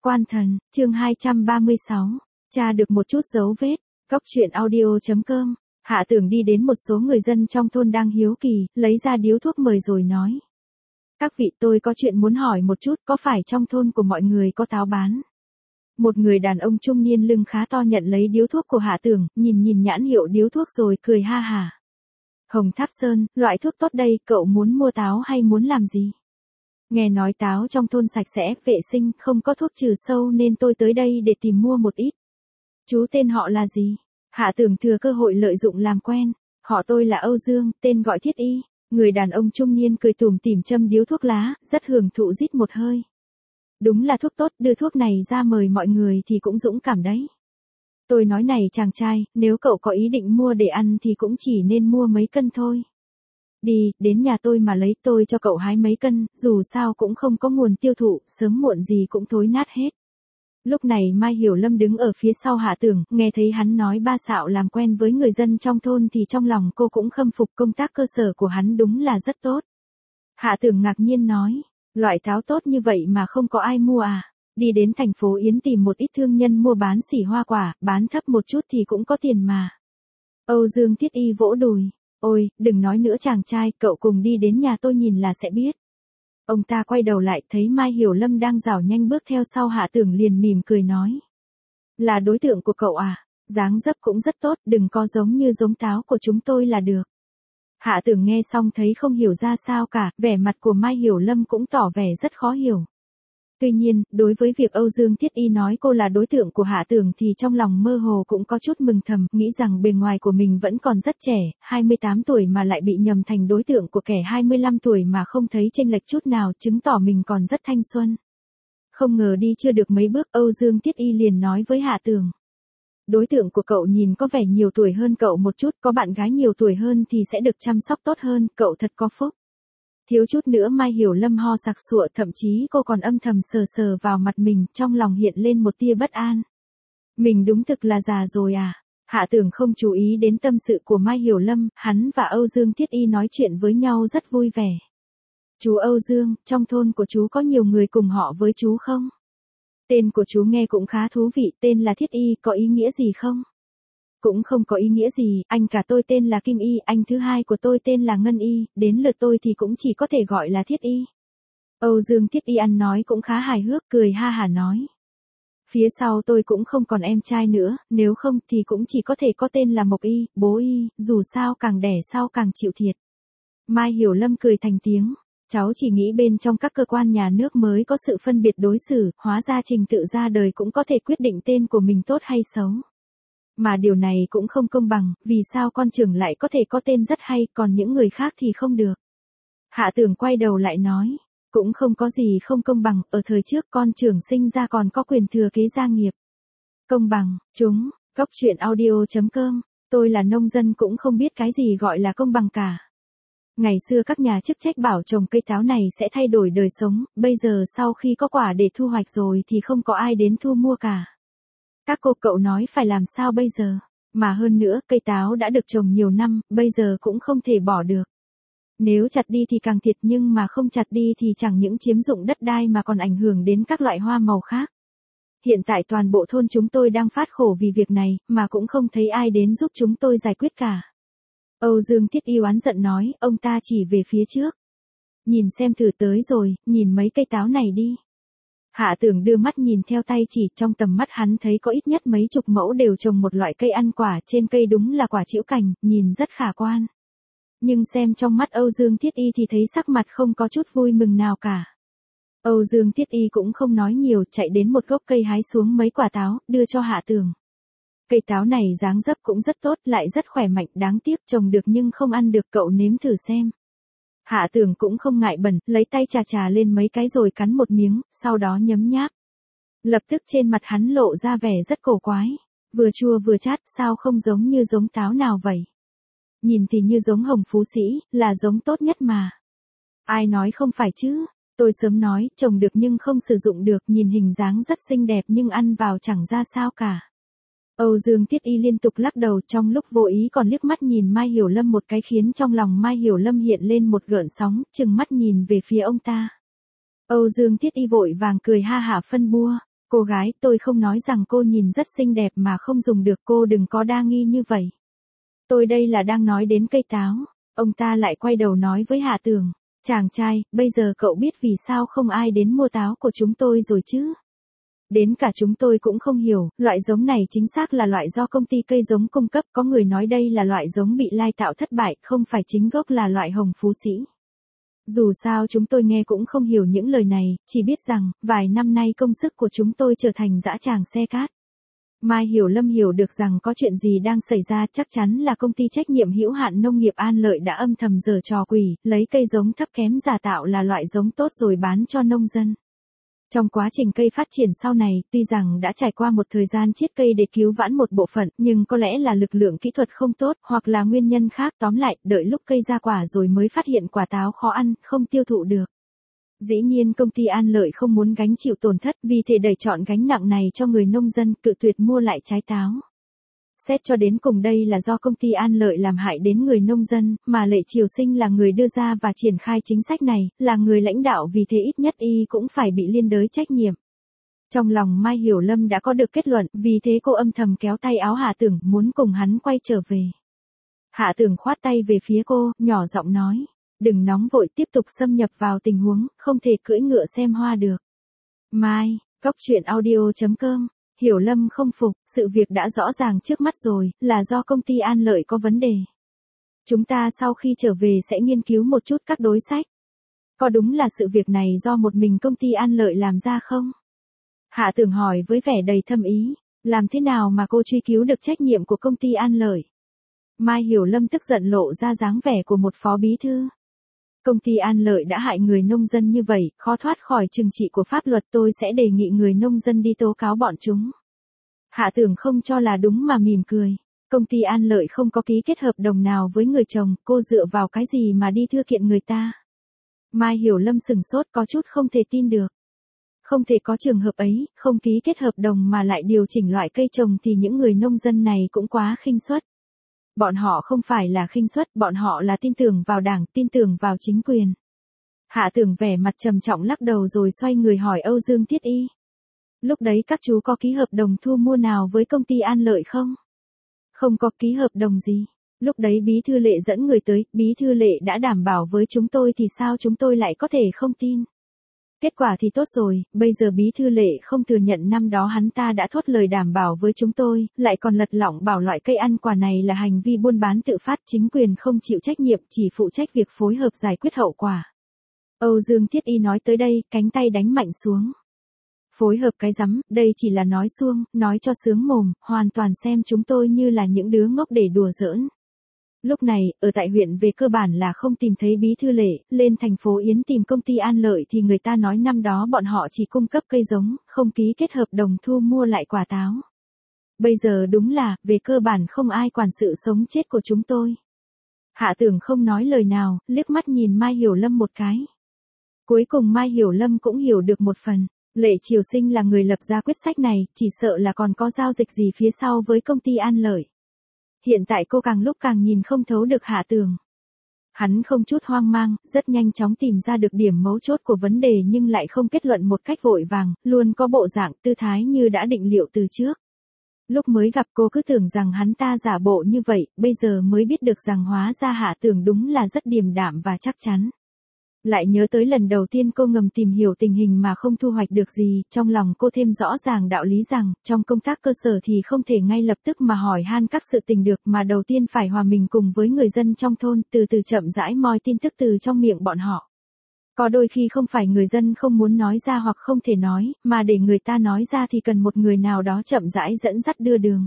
Quan thần, chương 236. Tra được một chút dấu vết. Cóc truyện audio.com. Hạ Tưởng đi đến một số người dân trong thôn đang hiếu kỳ, lấy ra điếu thuốc mời rồi nói. Các vị, tôi có chuyện muốn hỏi một chút, có phải trong thôn của mọi người có táo bán? Một người đàn ông trung niên lưng khá to nhận lấy điếu thuốc của Hạ Tưởng, nhìn nhãn hiệu điếu thuốc rồi cười ha hả. Hồng Tháp Sơn, loại thuốc tốt đây, cậu muốn mua táo hay muốn làm gì? Nghe nói táo trong thôn sạch sẽ, vệ sinh, không có thuốc trừ sâu nên tôi tới đây để tìm mua một ít. Chú tên họ là gì? Hạ Tưởng thừa cơ hội lợi dụng làm quen. Họ tôi là Âu Dương, tên gọi Thiết Y. Người đàn ông trung niên cười tủm tỉm châm điếu thuốc lá, rất hưởng thụ rít một hơi. Đúng là thuốc tốt, đưa thuốc này ra mời mọi người thì cũng dũng cảm đấy. Tôi nói này chàng trai, nếu cậu có ý định mua để ăn thì cũng chỉ nên mua mấy cân thôi. Đi, đến nhà tôi mà lấy, tôi cho cậu hái mấy cân, dù sao cũng không có nguồn tiêu thụ, sớm muộn gì cũng thối nát hết. Lúc này Mai Hiểu Lâm đứng ở phía sau Hạ Tưởng, nghe thấy hắn nói ba xạo làm quen với người dân trong thôn thì trong lòng cô cũng khâm phục công tác cơ sở của hắn đúng là rất tốt. Hạ Tưởng ngạc nhiên nói, loại táo tốt như vậy mà không có ai mua à? Đi đến thành phố Yến tìm một ít thương nhân mua bán xỉ hoa quả, bán thấp một chút thì cũng có tiền mà. Âu Dương Thiết Y vỗ đùi, ôi, đừng nói nữa chàng trai, cậu cùng đi đến nhà tôi nhìn là sẽ biết. Ông ta quay đầu lại thấy Mai Hiểu Lâm đang rảo nhanh bước theo sau Hạ Tưởng liền mỉm cười nói. Là đối tượng của cậu à, dáng dấp cũng rất tốt, đừng có giống như giống táo của chúng tôi là được. Hạ Tưởng nghe xong thấy không hiểu ra sao cả, vẻ mặt của Mai Hiểu Lâm cũng tỏ vẻ rất khó hiểu. Tuy nhiên, đối với việc Âu Dương Thiết Y nói cô là đối tượng của Hạ Tưởng thì trong lòng mơ hồ cũng có chút mừng thầm, nghĩ rằng bề ngoài của mình vẫn còn rất trẻ, 28 tuổi mà lại bị nhầm thành đối tượng của kẻ 25 tuổi mà không thấy chênh lệch chút nào, chứng tỏ mình còn rất thanh xuân. Không ngờ đi chưa được mấy bước, Âu Dương Thiết Y liền nói với Hạ Tưởng. Đối tượng của cậu nhìn có vẻ nhiều tuổi hơn cậu một chút, có bạn gái nhiều tuổi hơn thì sẽ được chăm sóc tốt hơn, cậu thật có phúc. Thiếu chút nữa Mai Hiểu Lâm ho sặc sụa, thậm chí cô còn âm thầm sờ sờ vào mặt mình, trong lòng hiện lên một tia bất an. Mình đúng thực là già rồi à? Hạ Tưởng không chú ý đến tâm sự của Mai Hiểu Lâm, hắn và Âu Dương Thiết Y nói chuyện với nhau rất vui vẻ. Chú Âu Dương, trong thôn của chú có nhiều người cùng họ với chú không? Tên của chú nghe cũng khá thú vị, tên là Thiết Y, có ý nghĩa gì không? Cũng không có ý nghĩa gì, anh cả tôi tên là Kim Y, anh thứ hai của tôi tên là Ngân Y, đến lượt tôi thì cũng chỉ có thể gọi là Thiết Y. Âu Dương Thiết Y ăn nói cũng khá hài hước, cười ha hả nói. Phía sau tôi cũng không còn em trai nữa, nếu không thì cũng chỉ có thể có tên là Mộc Y, bố Y, dù sao càng đẻ sau càng chịu thiệt. Mai Hiểu Lâm cười thành tiếng, cháu chỉ nghĩ bên trong các cơ quan nhà nước mới có sự phân biệt đối xử, hóa ra trình tự ra đời cũng có thể quyết định tên của mình tốt hay xấu. Mà điều này cũng không công bằng, vì sao con trưởng lại có thể có tên rất hay, còn những người khác thì không được. Hạ Tưởng quay đầu lại nói, cũng không có gì không công bằng, ở thời trước con trưởng sinh ra còn có quyền thừa kế gia nghiệp. Công bằng, chúng, Cóc truyện audio.com, tôi là nông dân cũng không biết cái gì gọi là công bằng cả. Ngày xưa các nhà chức trách bảo trồng cây táo này sẽ thay đổi đời sống, bây giờ sau khi có quả để thu hoạch rồi thì không có ai đến thu mua cả. Các cậu nói phải làm sao bây giờ? Mà hơn nữa, cây táo đã được trồng nhiều năm, bây giờ cũng không thể bỏ được. Nếu chặt đi thì càng thiệt, nhưng mà không chặt đi thì chẳng những chiếm dụng đất đai mà còn ảnh hưởng đến các loại hoa màu khác. Hiện tại toàn bộ thôn chúng tôi đang phát khổ vì việc này, mà cũng không thấy ai đến giúp chúng tôi giải quyết cả. Âu Dương Thiết Y oán giận nói, ông ta chỉ về phía trước. Nhìn xem thử tới rồi, nhìn mấy cây táo này đi. Hạ Tưởng đưa mắt nhìn theo tay chỉ, trong tầm mắt hắn thấy có ít nhất mấy chục mẫu đều trồng một loại cây ăn quả, trên cây đúng là quả trĩu cành, nhìn rất khả quan. Nhưng xem trong mắt Âu Dương Thiết Y thì thấy sắc mặt không có chút vui mừng nào cả. Âu Dương Thiết Y cũng không nói nhiều, chạy đến một gốc cây hái xuống mấy quả táo, đưa cho Hạ Tưởng. Cây táo này dáng dấp cũng rất tốt, lại rất khỏe mạnh, đáng tiếc trồng được nhưng không ăn được, cậu nếm thử xem. Hạ Tưởng cũng không ngại bẩn, lấy tay chà lên mấy cái rồi cắn một miếng, sau đó nhấm nháp. Lập tức trên mặt hắn lộ ra vẻ rất cổ quái. Vừa chua vừa chát, sao không giống như giống táo nào vậy? Nhìn thì như giống Hồng Phú Sĩ, là giống tốt nhất mà. Ai nói không phải chứ? Tôi sớm nói, trồng được nhưng không sử dụng được, nhìn hình dáng rất xinh đẹp nhưng ăn vào chẳng ra sao cả. Âu Dương Thiết Y liên tục lắc đầu, trong lúc vô ý còn liếc mắt nhìn Mai Hiểu Lâm một cái khiến trong lòng Mai Hiểu Lâm hiện lên một gợn sóng, trừng mắt nhìn về phía ông ta. Âu Dương Thiết Y vội vàng cười ha hả phân bua, Cô gái, tôi không nói rằng cô nhìn rất xinh đẹp mà không dùng được, cô đừng có đa nghi như vậy. Tôi đây là đang nói đến cây táo. Ông ta lại quay đầu nói với Hạ Tường. Chàng trai, bây giờ cậu biết vì sao không ai đến mua táo của chúng tôi rồi chứ? Đến cả chúng tôi cũng không hiểu, loại giống này chính xác là loại do công ty cây giống cung cấp, có người nói đây là loại giống bị lai tạo thất bại, không phải chính gốc là loại hồng phú sĩ. Dù sao chúng tôi nghe cũng không hiểu những lời này, chỉ biết rằng, vài năm nay công sức của chúng tôi trở thành dã tràng xe cát. Mai Hiểu Lâm hiểu được rằng có chuyện gì đang xảy ra, chắc chắn là công ty trách nhiệm hữu hạn nông nghiệp An Lợi đã âm thầm giở trò quỷ, lấy cây giống thấp kém giả tạo là loại giống tốt rồi bán cho nông dân. Trong quá trình cây phát triển sau này, tuy rằng đã trải qua một thời gian chiết cây để cứu vãn một bộ phận, nhưng có lẽ là lực lượng kỹ thuật không tốt, hoặc là nguyên nhân khác, tóm lại, đợi lúc cây ra quả rồi mới phát hiện quả táo khó ăn, không tiêu thụ được. Dĩ nhiên công ty An Lợi không muốn gánh chịu tổn thất, vì thế đẩy chọn gánh nặng này cho người nông dân, cự tuyệt mua lại trái táo. Xét cho đến cùng đây là do công ty An Lợi làm hại đến người nông dân, mà Lệ Triều Sinh là người đưa ra và triển khai chính sách này, là người lãnh đạo, vì thế ít nhất y cũng phải bị liên đới trách nhiệm. Trong lòng Mai Hiểu Lâm đã có được kết luận, vì thế cô âm thầm kéo tay áo Hạ Tưởng, muốn cùng hắn quay trở về. Hạ Tưởng khoát tay về phía cô, nhỏ giọng nói, đừng nóng vội, tiếp tục xâm nhập vào tình huống, không thể cưỡi ngựa xem hoa được. Mai, Cóc Truyện Audio.com. Hiểu Lâm không phục, sự việc đã rõ ràng trước mắt rồi, là do công ty An Lợi có vấn đề. Chúng ta sau khi trở về sẽ nghiên cứu một chút các đối sách. Có đúng là sự việc này do một mình công ty An Lợi làm ra không? Hạ Tưởng hỏi với vẻ đầy thâm ý, làm thế nào mà cô truy cứu được trách nhiệm của công ty An Lợi? Mai Hiểu Lâm tức giận lộ ra dáng vẻ của một phó bí thư. Công ty An Lợi đã hại người nông dân như vậy, khó thoát khỏi trừng trị của pháp luật, tôi sẽ đề nghị người nông dân đi tố cáo bọn chúng. Hạ Tưởng không cho là đúng mà mỉm cười. Công ty An Lợi không có ký kết hợp đồng nào với người chồng, cô dựa vào cái gì mà đi thư kiện người ta? Mai Hiểu Lâm sửng sốt, có chút không thể tin được. Không thể có trường hợp ấy, không ký kết hợp đồng mà lại điều chỉnh loại cây trồng thì những người nông dân này cũng quá khinh suất. Bọn họ không phải là khinh suất, bọn họ là tin tưởng vào đảng, tin tưởng vào chính quyền. Hạ Tưởng vẻ mặt trầm trọng lắc đầu rồi xoay người hỏi Âu Dương Thiết Y. Lúc đấy các chú có ký hợp đồng thu mua nào với công ty An Lợi không? Không có ký hợp đồng gì. Lúc đấy Bí Thư Lệ dẫn người tới, Bí Thư Lệ đã đảm bảo với chúng tôi thì sao chúng tôi lại có thể không tin? Kết quả thì tốt rồi, bây giờ Bí Thư Lệ không thừa nhận năm đó hắn ta đã thốt lời đảm bảo với chúng tôi, lại còn lật lọng bảo loại cây ăn quả này là hành vi buôn bán tự phát, chính quyền không chịu trách nhiệm, chỉ phụ trách việc phối hợp giải quyết hậu quả. Âu Dương Thiết Y nói tới đây, cánh tay đánh mạnh xuống. Phối hợp cái rắm, đây chỉ là nói suông, nói cho sướng mồm, hoàn toàn xem chúng tôi như là những đứa ngốc để đùa giỡn. Lúc này, ở tại huyện về cơ bản là không tìm thấy Bí Thư Lệ, lên thành phố Yến tìm công ty An Lợi thì người ta nói năm đó bọn họ chỉ cung cấp cây giống, không ký kết hợp đồng thu mua lại quả táo. Bây giờ đúng là, về cơ bản không ai quản sự sống chết của chúng tôi. Hạ Tưởng không nói lời nào, liếc mắt nhìn Mai Hiểu Lâm một cái. Cuối cùng Mai Hiểu Lâm cũng hiểu được một phần. Lệ Triều Sinh là người lập ra quyết sách này, chỉ sợ là còn có giao dịch gì phía sau với công ty An Lợi. Hiện tại cô càng lúc càng nhìn không thấu được Hạ Tưởng. Hắn không chút hoang mang, rất nhanh chóng tìm ra được điểm mấu chốt của vấn đề nhưng lại không kết luận một cách vội vàng, luôn có bộ dạng tư thái như đã định liệu từ trước. Lúc mới gặp cô cứ tưởng rằng hắn ta giả bộ như vậy, bây giờ mới biết được rằng hóa ra Hạ Tưởng đúng là rất điềm đạm và chắc chắn. Lại nhớ tới lần đầu tiên cô ngầm tìm hiểu tình hình mà không thu hoạch được gì, trong lòng cô thêm rõ ràng đạo lý rằng, trong công tác cơ sở thì không thể ngay lập tức mà hỏi han các sự tình được mà đầu tiên phải hòa mình cùng với người dân trong thôn, từ từ chậm rãi moi tin tức từ trong miệng bọn họ. Có đôi khi không phải người dân không muốn nói ra hoặc không thể nói, mà để người ta nói ra thì cần một người nào đó chậm rãi dẫn dắt đưa đường.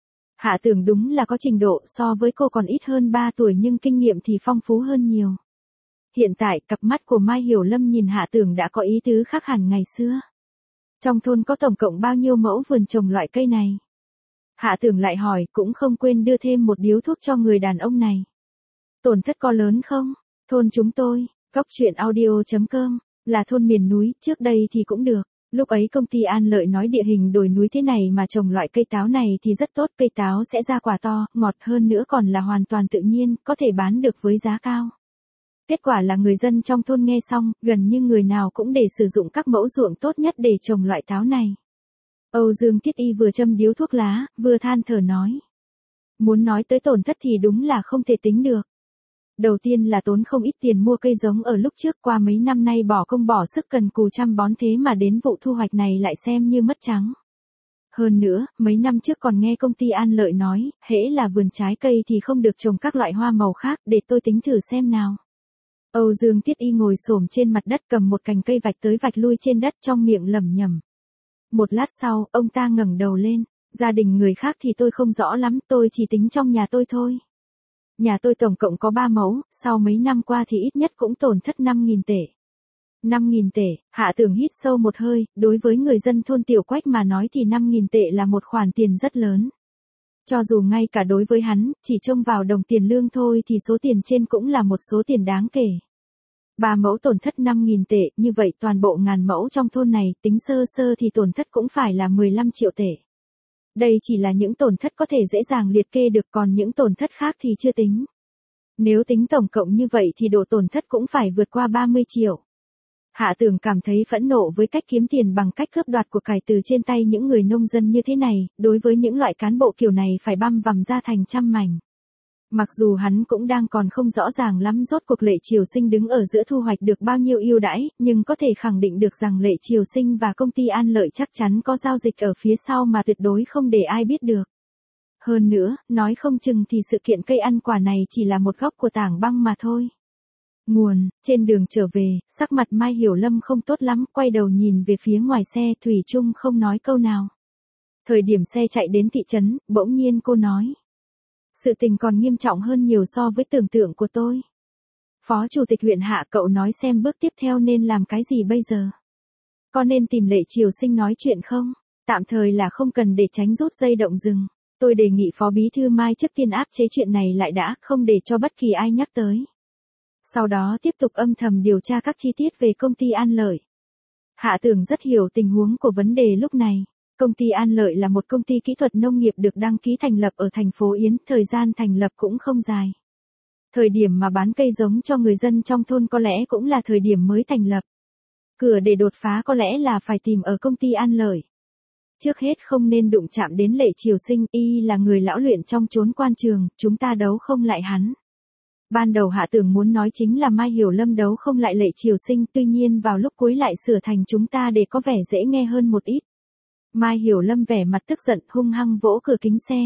Hạ Tưởng đúng là có trình độ, so với cô còn ít hơn 3 tuổi nhưng kinh nghiệm thì phong phú hơn nhiều. Hiện tại, cặp mắt của Mai Hiểu Lâm nhìn Hạ Tưởng đã có ý tứ khác hẳn ngày xưa. Trong thôn có tổng cộng bao nhiêu mẫu vườn trồng loại cây này? Hạ Tưởng lại hỏi, cũng không quên đưa thêm một điếu thuốc cho người đàn ông này. Tổn thất có lớn không? Thôn chúng tôi, Cóc Truyện Audio.com, là thôn miền núi, trước đây thì cũng được. Lúc ấy công ty An Lợi nói địa hình đồi núi thế này mà trồng loại cây táo này thì rất tốt, cây táo sẽ ra quả to, ngọt hơn nữa còn là hoàn toàn tự nhiên, có thể bán được với giá cao. Kết quả là người dân trong thôn nghe xong, gần như người nào cũng để sử dụng các mẫu ruộng tốt nhất để trồng loại táo này. Âu Dương Tiết Y vừa châm điếu thuốc lá, vừa than thở nói. Muốn nói tới tổn thất thì đúng là không thể tính được. Đầu tiên là tốn không ít tiền mua cây giống ở lúc trước, qua mấy năm nay bỏ công bỏ sức cần cù chăm bón, thế mà đến vụ thu hoạch này lại xem như mất trắng. Hơn nữa, mấy năm trước còn nghe công ty An Lợi nói, hễ là vườn trái cây thì không được trồng các loại hoa màu khác, để tôi tính thử xem nào. Âu Dương Tiết Y ngồi xổm trên mặt đất cầm một cành cây vạch tới vạch lui trên đất, trong miệng lẩm nhẩm. Một lát sau, ông ta ngẩng đầu lên, gia đình người khác thì tôi không rõ lắm, tôi chỉ tính trong nhà tôi thôi. Nhà tôi tổng cộng có 3 mẫu, sau mấy năm qua thì ít nhất cũng tổn thất 5.000 tệ. 5.000 tệ, Hạ Tưởng hít sâu một hơi, đối với người dân thôn Tiểu Quách mà nói thì 5.000 tệ là một khoản tiền rất lớn. Cho dù ngay cả đối với hắn, chỉ trông vào đồng tiền lương thôi thì số tiền trên cũng là một số tiền đáng kể. 3 mẫu tổn thất 5.000 tệ, như vậy toàn bộ ngàn mẫu trong thôn này, tính sơ sơ thì tổn thất cũng phải là 15 triệu tệ. Đây chỉ là những tổn thất có thể dễ dàng liệt kê được, còn những tổn thất khác thì chưa tính. Nếu tính tổng cộng như vậy thì độ tổn thất cũng phải vượt qua 30 triệu. Hạ Tưởng cảm thấy phẫn nộ với cách kiếm tiền bằng cách cướp đoạt của cải từ trên tay những người nông dân như thế này, đối với những loại cán bộ kiểu này phải băm vằm ra thành trăm mảnh. Mặc dù hắn cũng đang còn không rõ ràng lắm rốt cuộc Lệ Triều Sinh đứng ở giữa thu hoạch được bao nhiêu ưu đãi, nhưng có thể khẳng định được rằng Lệ Triều Sinh và công ty An Lợi chắc chắn có giao dịch ở phía sau mà tuyệt đối không để ai biết được. Hơn nữa, nói không chừng thì sự kiện cây ăn quả này chỉ là một góc của tảng băng mà thôi. Nguồn, trên đường trở về, sắc mặt Mai Hiểu Lâm không tốt lắm, quay đầu nhìn về phía ngoài xe, thủy chung không nói câu nào. Thời điểm xe chạy đến thị trấn, bỗng nhiên cô nói. Sự tình còn nghiêm trọng hơn nhiều so với tưởng tượng của tôi. Phó chủ tịch huyện Hạ, cậu nói xem bước tiếp theo nên làm cái gì bây giờ? Có nên tìm Lệ Triều Sinh nói chuyện không? Tạm thời là không cần để tránh rút dây động rừng. Tôi đề nghị Phó Bí Thư Mai trước tiên áp chế chuyện này lại đã, không để cho bất kỳ ai nhắc tới. Sau đó tiếp tục âm thầm điều tra các chi tiết về công ty An Lợi. Hạ Tưởng rất hiểu tình huống của vấn đề lúc này. Công ty An Lợi là một công ty kỹ thuật nông nghiệp được đăng ký thành lập ở thành phố Yến, thời gian thành lập cũng không dài. Thời điểm mà bán cây giống cho người dân trong thôn có lẽ cũng là thời điểm mới thành lập. Cửa để đột phá có lẽ là phải tìm ở công ty An Lợi. Trước hết không nên đụng chạm đến Lệ Triều Sinh, y là người lão luyện trong chốn quan trường, chúng ta đấu không lại hắn. Ban đầu Hạ Tưởng muốn nói chính là Mai Hiểu Lâm đấu không lại Lệ Triều Sinh, tuy nhiên vào lúc cuối lại sửa thành chúng ta để có vẻ dễ nghe hơn một ít. Mai Hiểu Lâm vẻ mặt tức giận hung hăng vỗ cửa kính xe.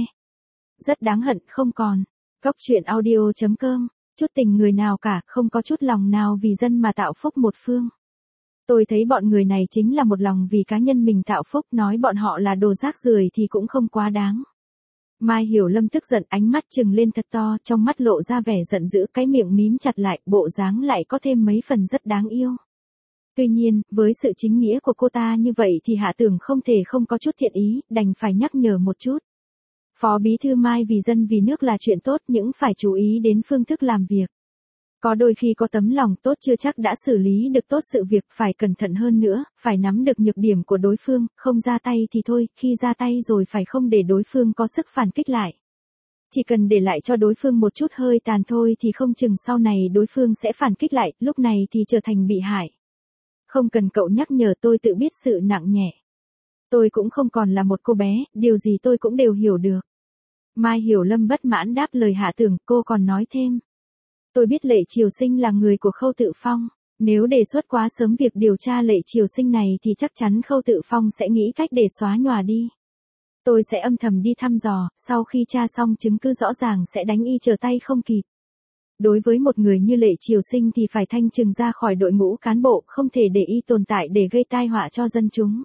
Rất đáng hận không còn. Góc truyện audio.com, chút tình người nào cả, không có chút lòng nào vì dân mà tạo phúc một phương. Tôi thấy bọn người này chính là một lòng vì cá nhân mình tạo phúc, nói bọn họ là đồ rác rưởi thì cũng không quá đáng. Mai Hiểu Lâm tức giận, ánh mắt trừng lên thật to, trong mắt lộ ra vẻ giận dữ, cái miệng mím chặt lại, bộ dáng lại có thêm mấy phần rất đáng yêu. Tuy nhiên, với sự chính nghĩa của cô ta như vậy thì Hạ Tưởng không thể không có chút thiện ý, đành phải nhắc nhở một chút. Phó Bí Thư Mai, vì dân vì nước là chuyện tốt, nhưng phải chú ý đến phương thức làm việc. Có đôi khi có tấm lòng tốt chưa chắc đã xử lý được tốt sự việc, phải cẩn thận hơn nữa, phải nắm được nhược điểm của đối phương, không ra tay thì thôi, khi ra tay rồi phải không để đối phương có sức phản kích lại. Chỉ cần để lại cho đối phương một chút hơi tàn thôi thì không chừng sau này đối phương sẽ phản kích lại, lúc này thì trở thành bị hại. Không cần cậu nhắc nhở, tôi tự biết sự nặng nhẹ. Tôi cũng không còn là một cô bé, điều gì tôi cũng đều hiểu được. Mai Hiểu Lâm bất mãn đáp lời Hạ Tưởng, cô còn nói thêm. Tôi biết Lệ Triều Sinh là người của Khâu Tự Phong. Nếu đề xuất quá sớm việc điều tra Lệ Triều Sinh này thì chắc chắn Khâu Tự Phong sẽ nghĩ cách để xóa nhòa đi. Tôi sẽ âm thầm đi thăm dò, sau khi tra xong chứng cứ rõ ràng sẽ đánh y trở tay không kịp. Đối với một người như Lệ Triều Sinh thì phải thanh trừng ra khỏi đội ngũ cán bộ, không thể để y tồn tại để gây tai họa cho dân chúng.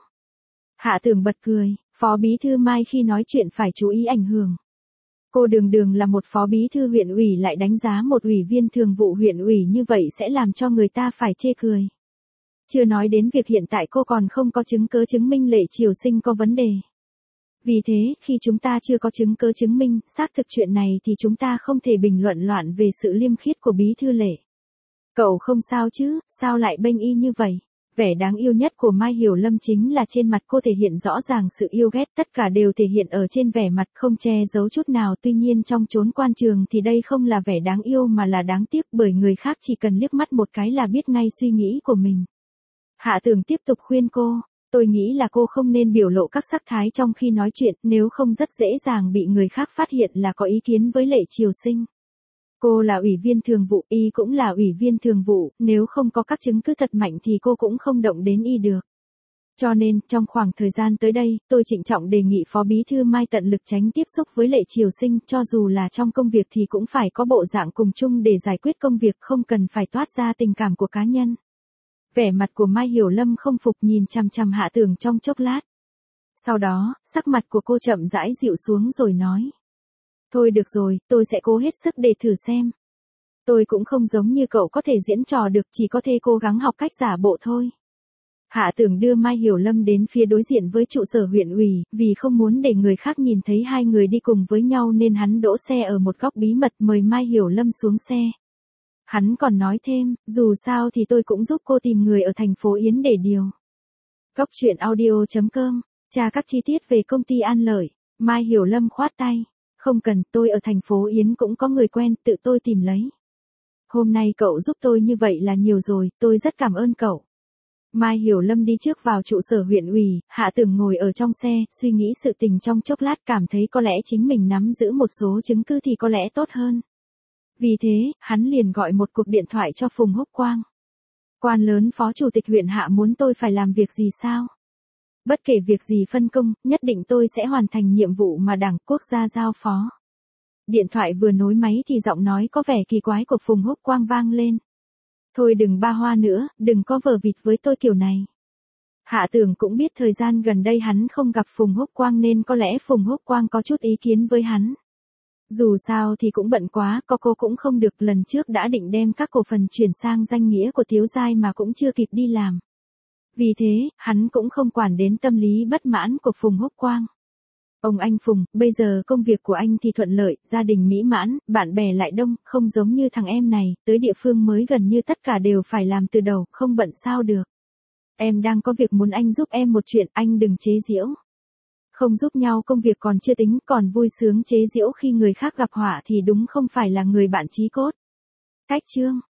Hạ Tưởng bật cười, Phó Bí Thư Mai khi nói chuyện phải chú ý ảnh hưởng. Cô đường đường là một phó bí thư huyện ủy lại đánh giá một ủy viên thường vụ huyện ủy như vậy sẽ làm cho người ta phải chê cười. Chưa nói đến việc hiện tại cô còn không có chứng cứ chứng minh Lệ Triều Sinh có vấn đề. Vì thế, khi chúng ta chưa có chứng cứ chứng minh xác thực chuyện này thì chúng ta không thể bình luận loạn về sự liêm khiết của bí thư Lệ. Cậu không sao chứ, sao lại bênh y như vậy? Vẻ đáng yêu nhất của Mai Hiểu Lâm chính là trên mặt cô thể hiện rõ ràng sự yêu ghét, tất cả đều thể hiện ở trên vẻ mặt không che giấu chút nào, tuy nhiên trong chốn quan trường thì đây không là vẻ đáng yêu mà là đáng tiếc, bởi người khác chỉ cần liếc mắt một cái là biết ngay suy nghĩ của mình. Hạ Tưởng tiếp tục khuyên cô, Tôi nghĩ là cô không nên biểu lộ các sắc thái trong khi nói chuyện, nếu không rất dễ dàng bị người khác phát hiện là có ý kiến với Lệ Triều Sinh. Cô là ủy viên thường vụ, y cũng là ủy viên thường vụ, nếu không có các chứng cứ thật mạnh thì cô cũng không động đến y được. Cho nên, trong khoảng thời gian tới đây, tôi trịnh trọng đề nghị Phó Bí Thư Mai tận lực tránh tiếp xúc với Lệ Triều Sinh, cho dù là trong công việc thì cũng phải có bộ dạng cùng chung để giải quyết công việc, không cần phải toát ra tình cảm của cá nhân. Vẻ mặt của Mai Hiểu Lâm không phục, nhìn chằm chằm Hạ Tưởng trong chốc lát. Sau đó, sắc mặt của cô chậm rãi dịu xuống rồi nói. Thôi được rồi, tôi sẽ cố hết sức để thử xem. Tôi cũng không giống như cậu có thể diễn trò được, chỉ có thể cố gắng học cách giả bộ thôi. Hạ Tưởng đưa Mai Hiểu Lâm đến phía đối diện với trụ sở huyện ủy, vì không muốn để người khác nhìn thấy hai người đi cùng với nhau nên hắn đỗ xe ở một góc bí mật mời Mai Hiểu Lâm xuống xe. Hắn còn nói thêm, dù sao thì tôi cũng giúp cô tìm người ở thành phố Yến để điều. Góc truyện audio.com, tra các chi tiết về công ty An Lợi. Mai Hiểu Lâm khoát tay. Không cần, tôi ở thành phố Yến cũng có người quen, tự tôi tìm lấy. Hôm nay cậu giúp tôi như vậy là nhiều rồi, tôi rất cảm ơn cậu. Mai Hiểu Lâm đi trước vào trụ sở huyện ủy, Hạ Tưởng ngồi ở trong xe, suy nghĩ sự tình trong chốc lát, cảm thấy có lẽ chính mình nắm giữ một số chứng cứ thì có lẽ tốt hơn. Vì thế, hắn liền gọi một cuộc điện thoại cho Phùng Húc Quang. Quan lớn Phó Chủ tịch huyện Hạ muốn tôi phải làm việc gì sao? Bất kể việc gì phân công, nhất định tôi sẽ hoàn thành nhiệm vụ mà Đảng Quốc gia giao phó. Điện thoại vừa nối máy thì giọng nói có vẻ kỳ quái của Phùng Húc Quang vang lên. Thôi đừng ba hoa nữa, đừng có vờ vịt với tôi kiểu này. Hạ Tưởng cũng biết thời gian gần đây hắn không gặp Phùng Húc Quang nên có lẽ Phùng Húc Quang có chút ý kiến với hắn. Dù sao thì cũng bận quá, có cô cũng không được, lần trước đã định đem các cổ phần chuyển sang danh nghĩa của Tiếu Giai mà cũng chưa kịp đi làm. Vì thế, hắn cũng không quản đến tâm lý bất mãn của Phùng Húc Quang. Ông anh Phùng, bây giờ công việc của anh thì thuận lợi, gia đình mỹ mãn, bạn bè lại đông, không giống như thằng em này, tới địa phương mới gần như tất cả đều phải làm từ đầu, không bận sao được. Em đang có việc muốn anh giúp em một chuyện, anh đừng chế giễu. Không giúp nhau công việc còn chưa tính, còn vui sướng chế giễu khi người khác gặp họa thì đúng không phải là người bạn chí cốt. Cách chương